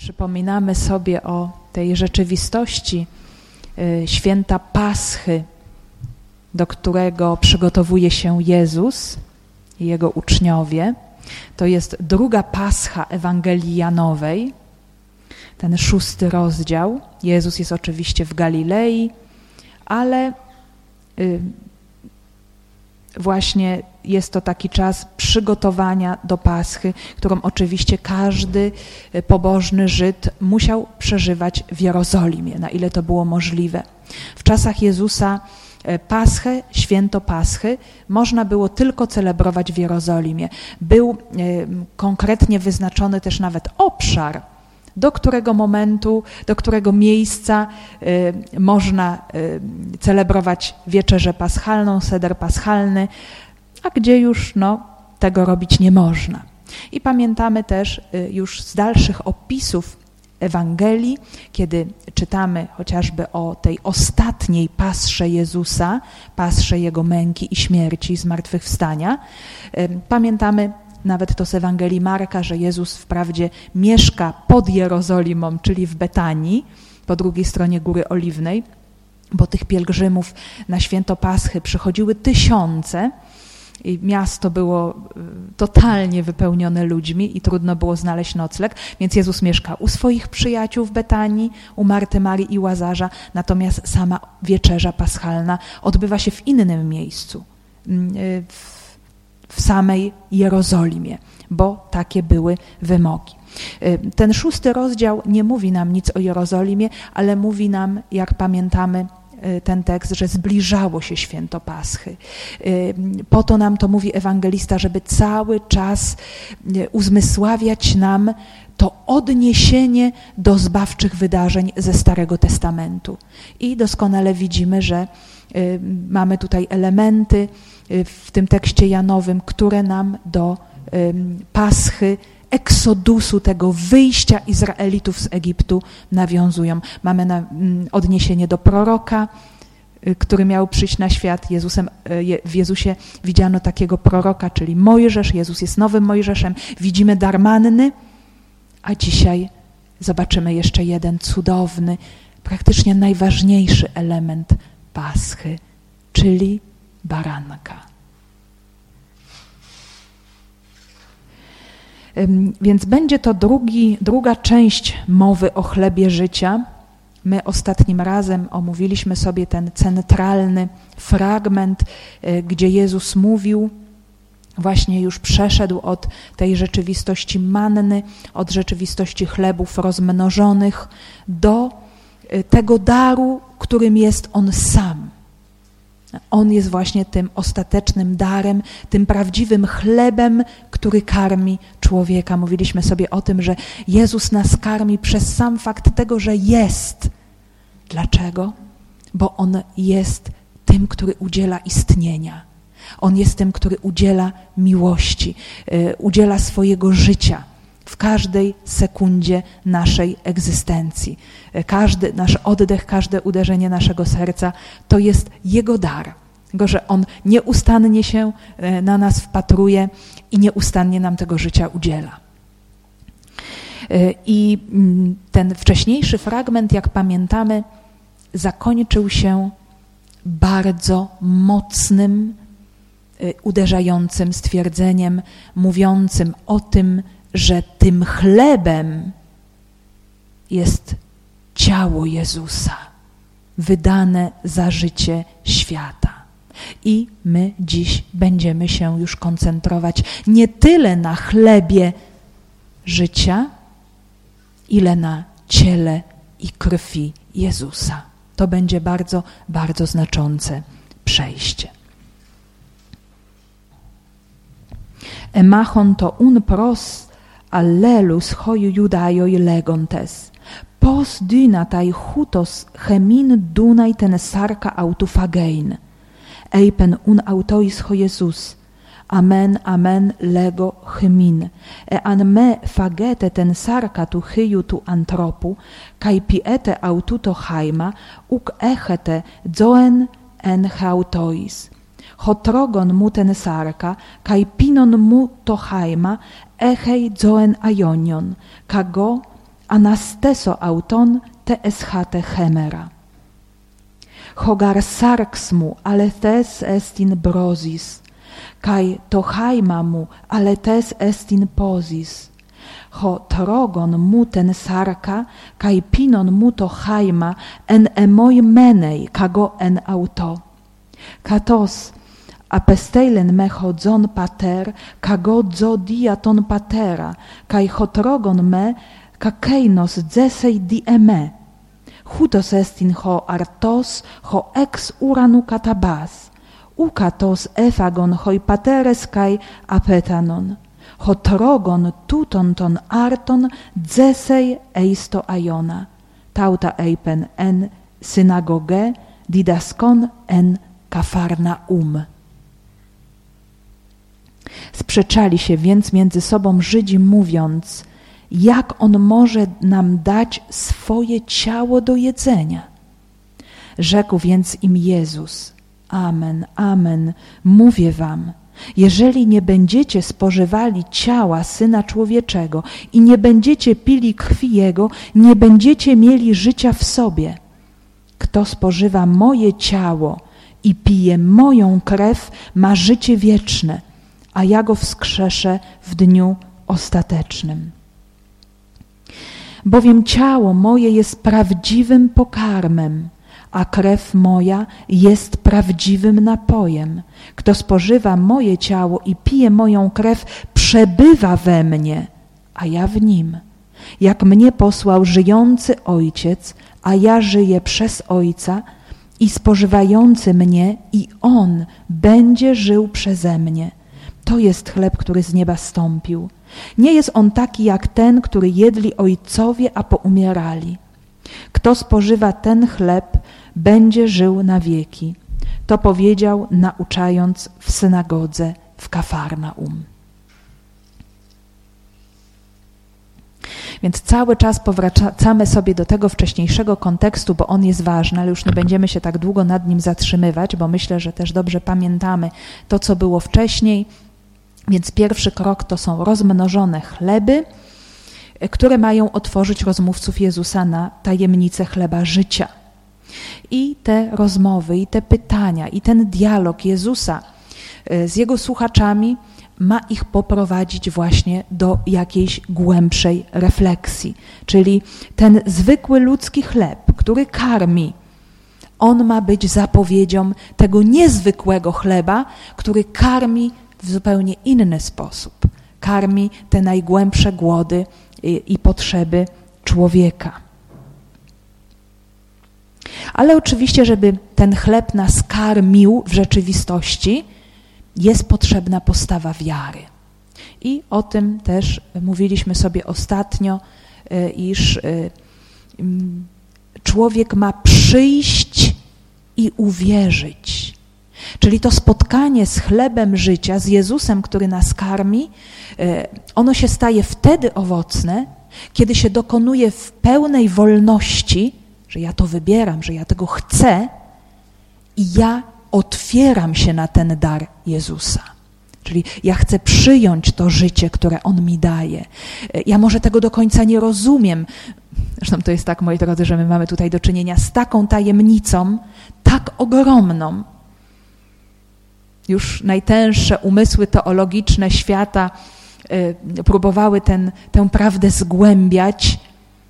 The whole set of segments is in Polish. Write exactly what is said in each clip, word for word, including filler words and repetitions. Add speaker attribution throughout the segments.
Speaker 1: przypominamy sobie o tej rzeczywistości święta Paschy, do którego przygotowuje się Jezus i Jego uczniowie. To jest druga Pascha Ewangelii Janowej, ten szósty rozdział. Jezus jest oczywiście w Galilei, ale y, właśnie jest to taki czas przygotowania do Paschy, którą oczywiście każdy pobożny Żyd musiał przeżywać w Jerozolimie, na ile to było możliwe. W czasach Jezusa Paschę, święto Paschy, można było tylko celebrować w Jerozolimie. Był konkretnie wyznaczony też nawet obszar, do którego momentu, do którego miejsca y, można y, celebrować wieczerzę paschalną, seder paschalny, a gdzie już no, tego robić nie można. I pamiętamy też y, już z dalszych opisów Ewangelii, kiedy czytamy chociażby o tej ostatniej pasrze Jezusa, pasrze Jego męki i śmierci i zmartwychwstania, y, pamiętamy nawet to z Ewangelii Marka, że Jezus wprawdzie mieszka pod Jerozolimą, czyli w Betanii, po drugiej stronie Góry Oliwnej, bo tych pielgrzymów na święto Paschy przychodziły tysiące i miasto było totalnie wypełnione ludźmi i trudno było znaleźć nocleg, więc Jezus mieszka u swoich przyjaciół w Betanii, u Marty, Marii i Łazarza, natomiast sama wieczerza paschalna odbywa się w innym miejscu, w w samej Jerozolimie, bo takie były wymogi. Ten szósty rozdział nie mówi nam nic o Jerozolimie, ale mówi nam, jak pamiętamy ten tekst, że zbliżało się święto Paschy. Po to nam to mówi ewangelista, żeby cały czas uzmysławiać nam to odniesienie do zbawczych wydarzeń ze Starego Testamentu. I doskonale widzimy, że mamy tutaj elementy w tym tekście Janowym, które nam do Paschy, eksodusu, tego wyjścia Izraelitów z Egiptu nawiązują. Mamy na, odniesienie do proroka, który miał przyjść na świat. Jezusem, w Jezusie widziano takiego proroka, czyli Mojżesz. Jezus jest nowym Mojżeszem. Widzimy dar manny, a dzisiaj zobaczymy jeszcze jeden cudowny, praktycznie najważniejszy element Paschy, czyli baranka. Więc będzie to drugi, druga część mowy o chlebie życia. My ostatnim razem omówiliśmy sobie ten centralny fragment, gdzie Jezus mówił, właśnie już przeszedł od tej rzeczywistości manny, od rzeczywistości chlebów rozmnożonych do tego daru, którym jest On sam. On jest właśnie tym ostatecznym darem, tym prawdziwym chlebem, który karmi człowieka. Mówiliśmy sobie o tym, że Jezus nas karmi przez sam fakt tego, że jest. Dlaczego? Bo On jest tym, który udziela istnienia. On jest tym, który udziela miłości, udziela swojego życia w każdej sekundzie naszej egzystencji. Każdy nasz oddech, każde uderzenie naszego serca to jest Jego dar. Tylko że On nieustannie się na nas wpatruje i nieustannie nam tego życia udziela. I ten wcześniejszy fragment, jak pamiętamy, zakończył się bardzo mocnym, uderzającym stwierdzeniem, mówiącym o tym, że tym chlebem jest ciało Jezusa, wydane za życie świata. I my dziś będziemy się już koncentrować nie tyle na chlebie życia, ile na ciele i krwi Jezusa. To będzie bardzo, bardzo znaczące przejście. Emachon to un pros allelus hoiu judaioi legontes. Pos dynatai hutos chemin dunai ten sarka autofagein. Eipen un autois ho Jesus. Amen, amen, lego chemin. E an me fagete ten sarka tu chyju tu antropu, kai piete aututo haima, uk echete zoen en hautois. Hotrogon mu ten sarka, kai pinon mu to haima, echej zoen aionion, kago anasteso auton te eschate chemera. Hogar sarx mu, ale tes estin brosis, kai to haima mu, ale tes estin posis. Ho trogon mu ten sarka, kai pinon mu to haima, en emoi menej, kago en auto. Katos, apesteilen me chodzon pater, kago dzo diaton patera, kai ho trogon me, kakeinos dzesej di eme. Hutos estin ho artos, ho ex uranu katabas, ukatos efagon hoi pateres kai apetanon, ho trogon tuton ton arton dzesej eisto aiona, tauta eipen en synagoge, didaskon en Kafarnaum. Sprzeczali się więc między sobą Żydzi, mówiąc, jak on może nam dać swoje ciało do jedzenia? Rzekł więc im Jezus, amen, amen, mówię wam, jeżeli nie będziecie spożywali ciała Syna Człowieczego i nie będziecie pili krwi Jego, nie będziecie mieli życia w sobie. Kto spożywa moje ciało i pije moją krew, ma życie wieczne, a ja go wskrzeszę w dniu ostatecznym. Bowiem ciało moje jest prawdziwym pokarmem, a krew moja jest prawdziwym napojem. Kto spożywa moje ciało i pije moją krew, przebywa we mnie, a ja w nim. Jak mnie posłał żyjący Ojciec, a ja żyję przez Ojca, i spożywający mnie, i On będzie żył przeze mnie. To jest chleb, który z nieba stąpił. Nie jest on taki jak ten, który jedli ojcowie, a poumierali. Kto spożywa ten chleb, będzie żył na wieki. To powiedział, nauczając w synagodze w Kafarnaum. Więc cały czas powracamy sobie do tego wcześniejszego kontekstu, bo on jest ważny, ale już nie będziemy się tak długo nad nim zatrzymywać, bo myślę, że też dobrze pamiętamy to, co było wcześniej. Więc pierwszy krok to są rozmnożone chleby, które mają otworzyć rozmówców Jezusa na tajemnicę chleba życia. I te rozmowy, i te pytania, i ten dialog Jezusa z Jego słuchaczami ma ich poprowadzić właśnie do jakiejś głębszej refleksji. Czyli ten zwykły ludzki chleb, który karmi, on ma być zapowiedzią tego niezwykłego chleba, który karmi w zupełnie inny sposób. Karmi te najgłębsze głody i, i potrzeby człowieka. Ale oczywiście, żeby ten chleb nas karmił w rzeczywistości, jest potrzebna postawa wiary. I o tym też mówiliśmy sobie ostatnio, iż człowiek ma przyjść i uwierzyć. Czyli to spotkanie z chlebem życia, z Jezusem, który nas karmi, ono się staje wtedy owocne, kiedy się dokonuje w pełnej wolności, że ja to wybieram, że ja tego chcę i ja otwieram się na ten dar Jezusa. Czyli ja chcę przyjąć to życie, które On mi daje. Ja może tego do końca nie rozumiem. Zresztą to jest tak, moi drodzy, że my mamy tutaj do czynienia z taką tajemnicą, tak ogromną. Już najtęższe umysły teologiczne świata y, próbowały ten, tę prawdę zgłębiać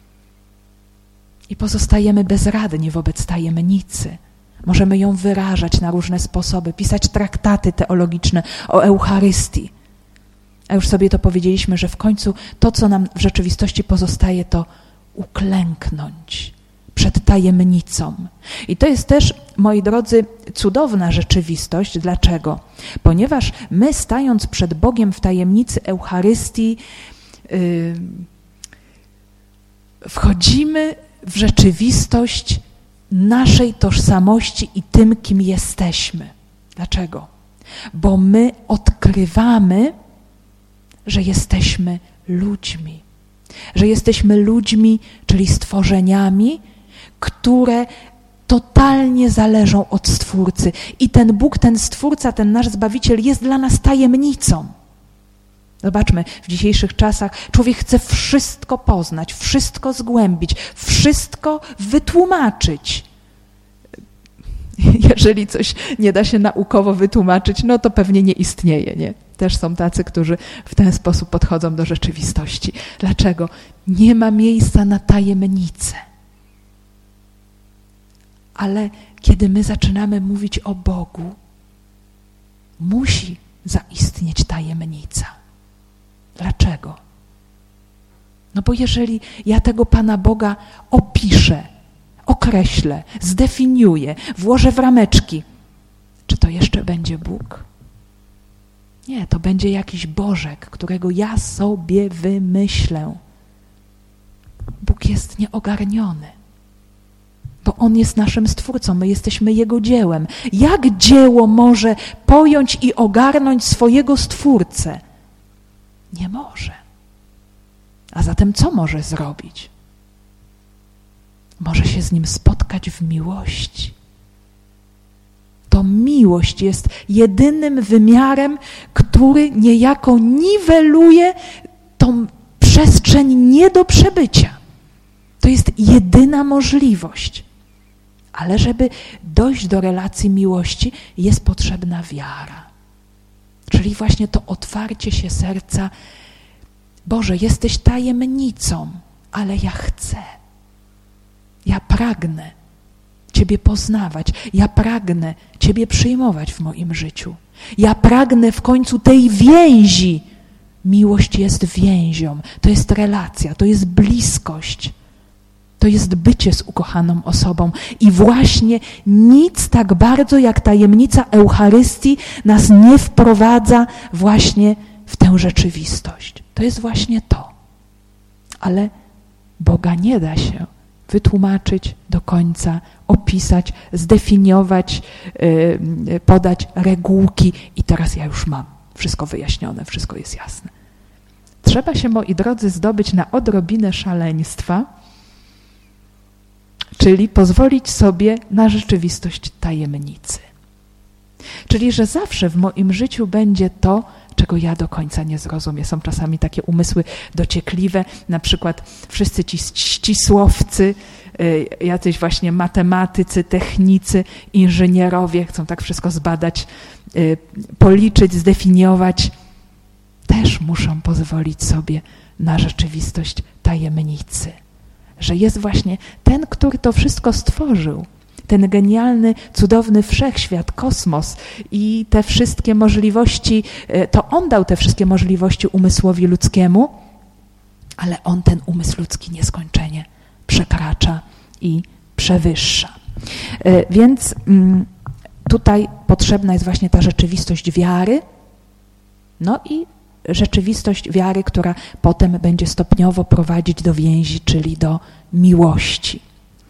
Speaker 1: i pozostajemy bezradni wobec tajemnicy. Możemy ją wyrażać na różne sposoby, pisać traktaty teologiczne o Eucharystii. A już sobie to powiedzieliśmy, że w końcu to, co nam w rzeczywistości pozostaje, to uklęknąć przed tajemnicą. I to jest też, moi drodzy, cudowna rzeczywistość. Dlaczego? Ponieważ my, stając przed Bogiem w tajemnicy Eucharystii, yy, wchodzimy w rzeczywistość naszej tożsamości i tym, kim jesteśmy. Dlaczego? Bo my odkrywamy, że jesteśmy ludźmi. Że jesteśmy ludźmi, czyli stworzeniami, które totalnie zależą od Stwórcy. I ten Bóg, ten Stwórca, ten nasz Zbawiciel jest dla nas tajemnicą. Zobaczmy, w dzisiejszych czasach człowiek chce wszystko poznać, wszystko zgłębić, wszystko wytłumaczyć. Jeżeli coś nie da się naukowo wytłumaczyć, no to pewnie nie istnieje, nie? Też są tacy, którzy w ten sposób podchodzą do rzeczywistości. Dlaczego? Nie ma miejsca na tajemnicę. Ale kiedy my zaczynamy mówić o Bogu, musi zaistnieć tajemnica. Dlaczego? No bo jeżeli ja tego Pana Boga opiszę, określę, zdefiniuję, włożę w rameczki, czy to jeszcze będzie Bóg? Nie, to będzie jakiś Bożek, którego ja sobie wymyślę. Bóg jest nieogarniony, bo On jest naszym Stwórcą, my jesteśmy Jego dziełem. Jak dzieło może pojąć i ogarnąć swojego Stwórcę? Nie może. A zatem co może zrobić? Może się z Nim spotkać w miłości. To miłość jest jedynym wymiarem, który niejako niweluje tą przestrzeń nie do przebycia. To jest jedyna możliwość. Ale żeby dojść do relacji miłości, jest potrzebna wiara. Czyli właśnie to otwarcie się serca. Boże, jesteś tajemnicą, ale ja chcę. Ja pragnę Ciebie poznawać. Ja pragnę Ciebie przyjmować w moim życiu. Ja pragnę w końcu tej więzi. Miłość jest więzią. To jest relacja, to jest bliskość. To jest bycie z ukochaną osobą. I właśnie nic tak bardzo jak tajemnica Eucharystii nas nie wprowadza właśnie w tę rzeczywistość. To jest właśnie to. Ale Boga nie da się wytłumaczyć do końca, opisać, zdefiniować, yy, podać regułki i teraz ja już mam wszystko wyjaśnione, wszystko jest jasne. Trzeba się, moi drodzy, zdobyć na odrobinę szaleństwa, czyli pozwolić sobie na rzeczywistość tajemnicy. Czyli, że zawsze w moim życiu będzie to, czego ja do końca nie zrozumiem. Są czasami takie umysły dociekliwe, na przykład wszyscy ci ścisłowcy, jacyś właśnie matematycy, technicy, inżynierowie chcą tak wszystko zbadać, policzyć, zdefiniować. Też muszą pozwolić sobie na rzeczywistość tajemnicy. Że jest właśnie ten, który to wszystko stworzył. Ten genialny, cudowny wszechświat, kosmos i te wszystkie możliwości, to On dał te wszystkie możliwości umysłowi ludzkiemu, ale On ten umysł ludzki nieskończenie przekracza i przewyższa. Więc tutaj potrzebna jest właśnie ta rzeczywistość wiary, no i rzeczywistość wiary, która potem będzie stopniowo prowadzić do więzi, czyli do miłości.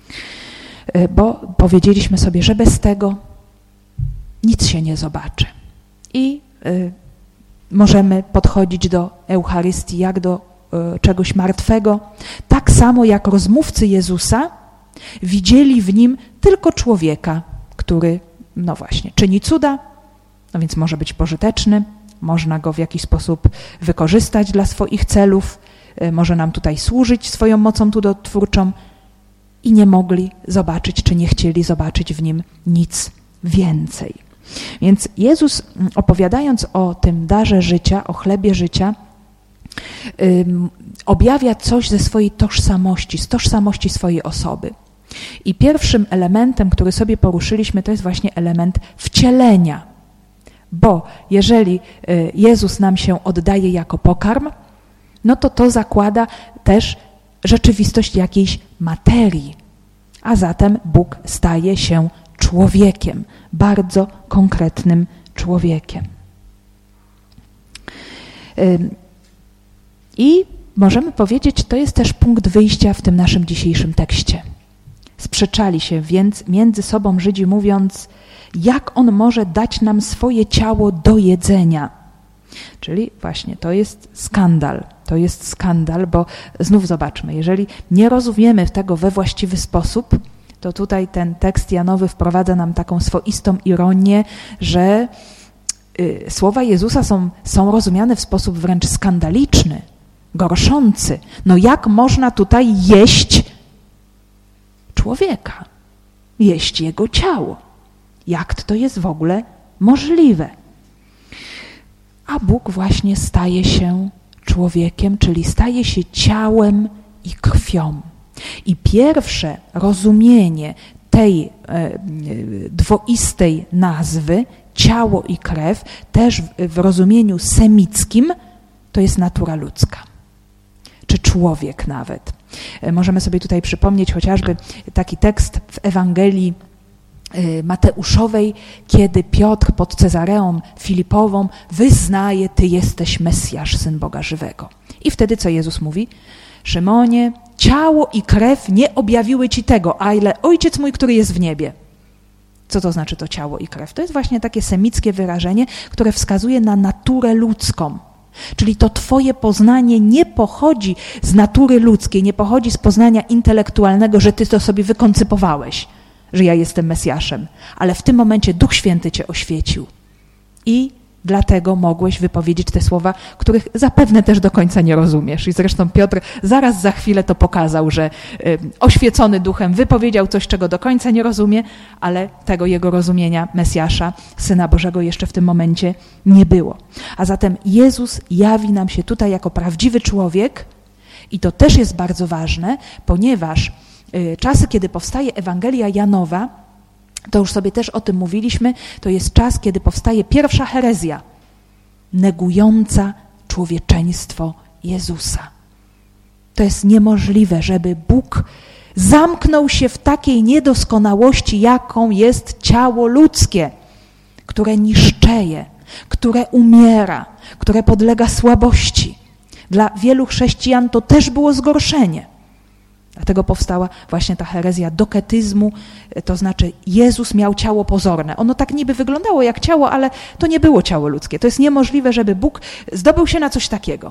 Speaker 1: Bo powiedzieliśmy sobie, że bez tego nic się nie zobaczy. I y, możemy podchodzić do Eucharystii jak do y, czegoś martwego, tak samo jak rozmówcy Jezusa widzieli w Nim tylko człowieka, który, no właśnie, czyni cuda, no więc może być pożyteczny, można go w jakiś sposób wykorzystać dla swoich celów, y, może nam tutaj służyć swoją mocą cudotwórczą, i nie mogli zobaczyć, czy nie chcieli zobaczyć w Nim nic więcej. Więc Jezus, opowiadając o tym darze życia, o chlebie życia, um, objawia coś ze swojej tożsamości, z tożsamości swojej osoby. I pierwszym elementem, który sobie poruszyliśmy, to jest właśnie element wcielenia. Bo jeżeli Jezus nam się oddaje jako pokarm, no to to zakłada też rzeczywistość jakiejś materii, a zatem Bóg staje się człowiekiem, bardzo konkretnym człowiekiem. I możemy powiedzieć, to jest też punkt wyjścia w tym naszym dzisiejszym tekście. Sprzeczali się więc między sobą Żydzi, mówiąc, jak On może dać nam swoje ciało do jedzenia. Czyli właśnie to jest skandal. To jest skandal, bo znów zobaczmy, jeżeli nie rozumiemy tego we właściwy sposób, to tutaj ten tekst Janowy wprowadza nam taką swoistą ironię, że słowa Jezusa są, są rozumiane w sposób wręcz skandaliczny, gorszący. No jak można tutaj jeść człowieka, jeść jego ciało? Jak to jest w ogóle możliwe? A Bóg właśnie staje się człowiekiem, czyli staje się ciałem i krwią. I pierwsze rozumienie tej e, dwoistej nazwy, ciało i krew, też w, w rozumieniu semickim, to jest natura ludzka, czy człowiek nawet. E, możemy sobie tutaj przypomnieć chociażby taki tekst w Ewangelii Mateuszowej, kiedy Piotr pod Cezareą Filipową wyznaje: Ty jesteś Mesjasz, Syn Boga żywego. I wtedy co Jezus mówi? Szymonie, ciało i krew nie objawiły ci tego, ale Ojciec mój, który jest w niebie. Co to znaczy to ciało i krew? To jest właśnie takie semickie wyrażenie, które wskazuje na naturę ludzką. Czyli to twoje poznanie nie pochodzi z natury ludzkiej, nie pochodzi z poznania intelektualnego, że ty to sobie wykoncypowałeś, że ja jestem Mesjaszem, ale w tym momencie Duch Święty cię oświecił i dlatego mogłeś wypowiedzieć te słowa, których zapewne też do końca nie rozumiesz. I zresztą Piotr zaraz za chwilę to pokazał, że y, oświecony Duchem wypowiedział coś, czego do końca nie rozumie, ale tego jego rozumienia Mesjasza, Syna Bożego jeszcze w tym momencie nie było. A zatem Jezus jawi nam się tutaj jako prawdziwy człowiek i to też jest bardzo ważne, ponieważ czasy, kiedy powstaje Ewangelia Janowa, to już sobie też o tym mówiliśmy, to jest czas, kiedy powstaje pierwsza herezja, negująca człowieczeństwo Jezusa. To jest niemożliwe, żeby Bóg zamknął się w takiej niedoskonałości, jaką jest ciało ludzkie, które niszczeje, które umiera, które podlega słabości. Dla wielu chrześcijan to też było zgorszenie. Dlatego powstała właśnie ta herezja doketyzmu, to znaczy Jezus miał ciało pozorne. Ono tak niby wyglądało jak ciało, ale to nie było ciało ludzkie. To jest niemożliwe, żeby Bóg zdobył się na coś takiego.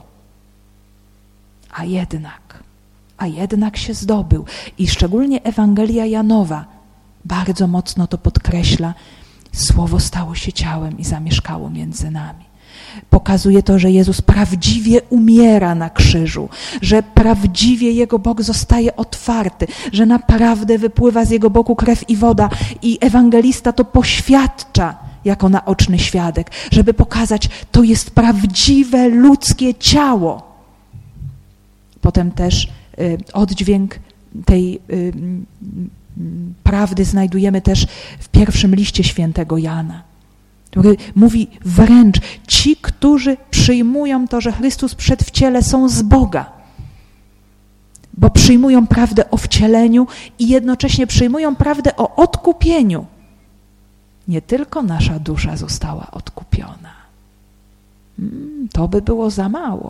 Speaker 1: A jednak, a jednak się zdobył. I szczególnie Ewangelia Janowa bardzo mocno to podkreśla. Słowo stało się ciałem i zamieszkało między nami. Pokazuje to, że Jezus prawdziwie umiera na krzyżu, że prawdziwie Jego bok zostaje otwarty, że naprawdę wypływa z Jego boku krew i woda i ewangelista to poświadcza jako naoczny świadek, żeby pokazać, to jest prawdziwe ludzkie ciało. Potem też y, oddźwięk tej y, y, prawdy znajdujemy też w pierwszym liście świętego Jana, który mówi wręcz, ci, którzy przyjmują to, że Chrystus przyszedł w ciele, są z Boga, bo przyjmują prawdę o wcieleniu i jednocześnie przyjmują prawdę o odkupieniu. Nie tylko nasza dusza została odkupiona. Hmm, to by było za mało.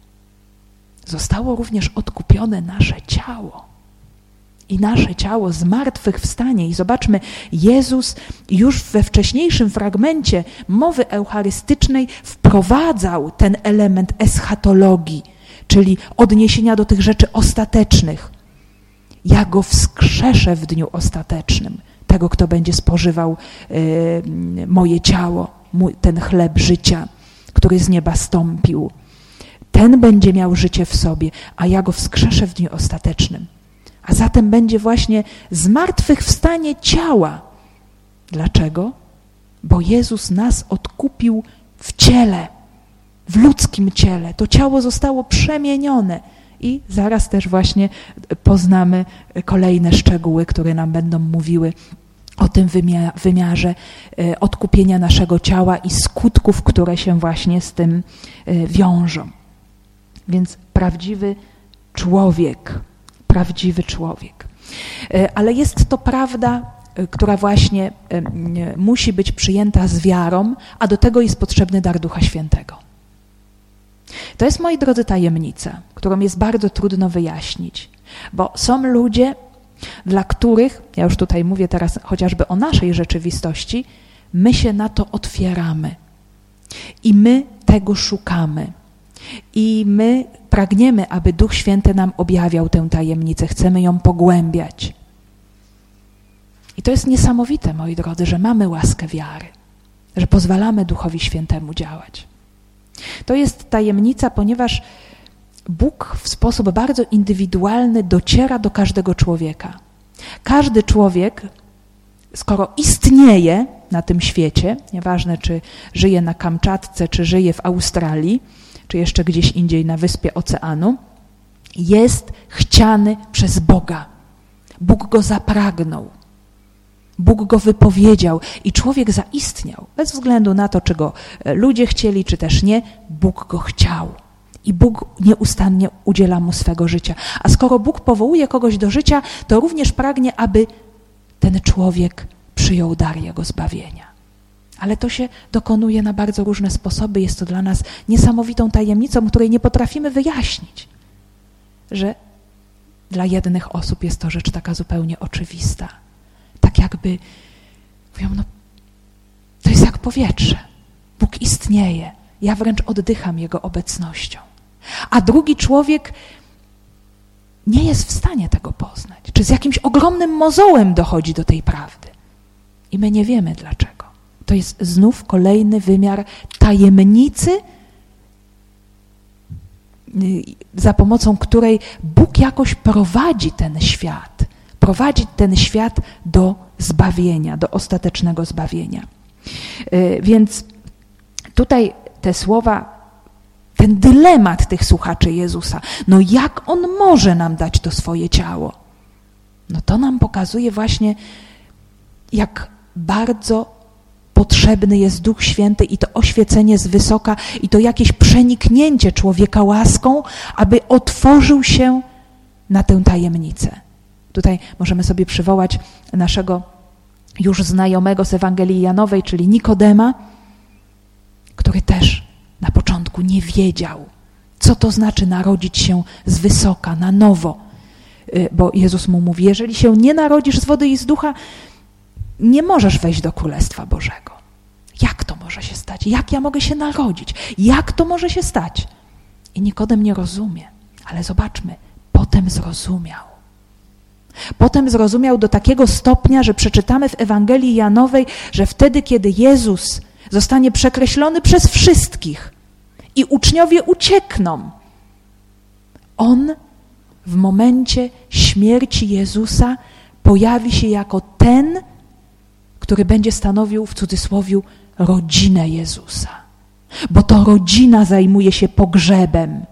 Speaker 1: Zostało również odkupione nasze ciało. I nasze ciało zmartwychwstanie. I zobaczmy, Jezus już we wcześniejszym fragmencie mowy eucharystycznej wprowadzał ten element eschatologii, czyli odniesienia do tych rzeczy ostatecznych. Ja go wskrzeszę w dniu ostatecznym, tego, kto będzie spożywał y, moje ciało, mój, ten chleb życia, który z nieba stąpił. Ten będzie miał życie w sobie, a ja go wskrzeszę w dniu ostatecznym. A zatem będzie właśnie zmartwychwstanie ciała. Dlaczego? Bo Jezus nas odkupił w ciele, w ludzkim ciele. To ciało zostało przemienione i zaraz też właśnie poznamy kolejne szczegóły, które nam będą mówiły o tym wymiarze odkupienia naszego ciała i skutków, które się właśnie z tym wiążą. Więc prawdziwy człowiek, prawdziwy człowiek. Ale jest to prawda, która właśnie musi być przyjęta z wiarą, a do tego jest potrzebny dar Ducha Świętego. To jest, moi drodzy, tajemnica, którą jest bardzo trudno wyjaśnić, bo są ludzie, dla których, ja już tutaj mówię teraz chociażby o naszej rzeczywistości, my się na to otwieramy i my tego szukamy. I my pragniemy, aby Duch Święty nam objawiał tę tajemnicę, chcemy ją pogłębiać. I to jest niesamowite, moi drodzy, że mamy łaskę wiary. że pozwalamy Duchowi Świętemu działać. To jest tajemnica, ponieważ Bóg w sposób bardzo indywidualny dociera do każdego człowieka. Każdy człowiek, skoro istnieje na tym świecie, nieważne czy żyje na Kamczatce, czy żyje w Australii, czy jeszcze gdzieś indziej na wyspie oceanu, jest chciany przez Boga. Bóg go zapragnął. Bóg go wypowiedział i człowiek zaistniał. Bez względu na to, czy go ludzie chcieli, czy też nie, Bóg go chciał. I Bóg nieustannie udziela mu swego życia. A skoro Bóg powołuje kogoś do życia, to również pragnie, aby ten człowiek przyjął dar jego zbawienia. Ale to się dokonuje na bardzo różne sposoby. Jest to dla nas niesamowitą tajemnicą, której nie potrafimy wyjaśnić. Że dla jednych osób jest to rzecz taka zupełnie oczywista. Tak jakby, mówią, no to jest jak powietrze. Bóg istnieje. Ja wręcz oddycham Jego obecnością. A drugi człowiek nie jest w stanie tego poznać. Czy z jakimś ogromnym mozołem dochodzi do tej prawdy. I my nie wiemy dlaczego. To jest znów kolejny wymiar tajemnicy, za pomocą której Bóg jakoś prowadzi ten świat. Prowadzi ten świat do zbawienia, do ostatecznego zbawienia. Więc tutaj te słowa, ten dylemat tych słuchaczy Jezusa, no jak On może nam dać to swoje ciało? No to nam pokazuje właśnie, jak bardzo potrzebny jest Duch Święty i to oświecenie z wysoka i to jakieś przeniknięcie człowieka łaską, aby otworzył się na tę tajemnicę. Tutaj możemy sobie przywołać naszego już znajomego z Ewangelii Janowej, czyli Nikodema, który też na początku nie wiedział, co to znaczy narodzić się z wysoka, na nowo. Bo Jezus mu mówi, jeżeli się nie narodzisz z wody i z ducha, nie możesz wejść do Królestwa Bożego. Jak to może się stać? Jak ja mogę się narodzić? Jak to może się stać? I Nikodem nie rozumie, ale zobaczmy, potem zrozumiał. Potem zrozumiał do takiego stopnia, że przeczytamy w Ewangelii Janowej, że wtedy, kiedy Jezus zostanie przekreślony przez wszystkich i uczniowie uciekną, On w momencie śmierci Jezusa pojawi się jako ten, który będzie stanowił w cudzysłowie rodzinę Jezusa. Bo to rodzina zajmuje się pogrzebem.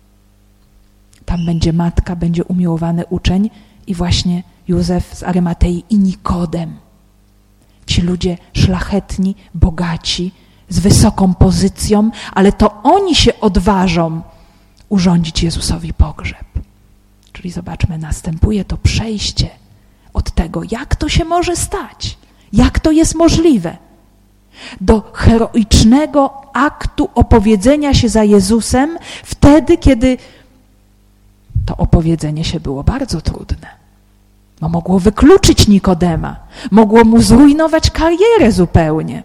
Speaker 1: Tam będzie matka, będzie umiłowany uczeń i właśnie Józef z Arymatei i Nikodem. Ci ludzie szlachetni, bogaci, z wysoką pozycją, ale to oni się odważą urządzić Jezusowi pogrzeb. Czyli zobaczmy, następuje to przejście od tego, jak to się może stać, jak to jest możliwe, do heroicznego aktu opowiedzenia się za Jezusem wtedy, kiedy to opowiedzenie się było bardzo trudne. No, mogło wykluczyć Nikodema, mogło mu zrujnować karierę zupełnie.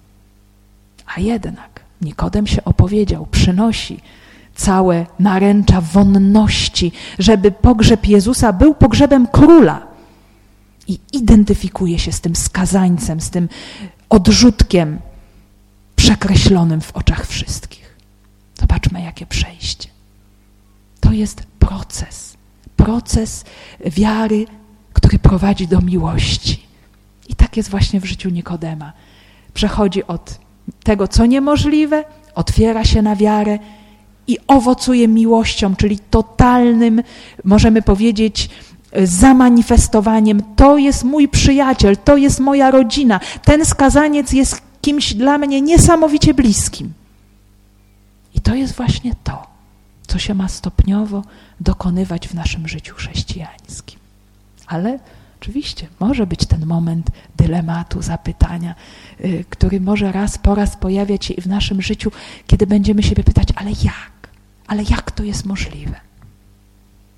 Speaker 1: A jednak Nikodem się opowiedział, przynosi całe naręcza wonności, żeby pogrzeb Jezusa był pogrzebem króla. I identyfikuje się z tym skazańcem, z tym odrzutkiem przekreślonym w oczach wszystkich. Zobaczmy, jakie przejście. To jest proces. Proces wiary, który prowadzi do miłości. I tak jest właśnie w życiu Nikodema. Przechodzi od tego, co niemożliwe, otwiera się na wiarę i owocuje miłością, czyli totalnym, możemy powiedzieć, zamanifestowaniem. To jest mój przyjaciel, to jest moja rodzina. Ten skazaniec jest kimś dla mnie niesamowicie bliskim. I to jest właśnie to, co się ma stopniowo dokonywać w naszym życiu chrześcijańskim. Ale oczywiście może być ten moment dylematu, zapytania, yy, który może raz po raz pojawiać się i w naszym życiu, kiedy będziemy siebie pytać, ale jak? Ale jak to jest możliwe?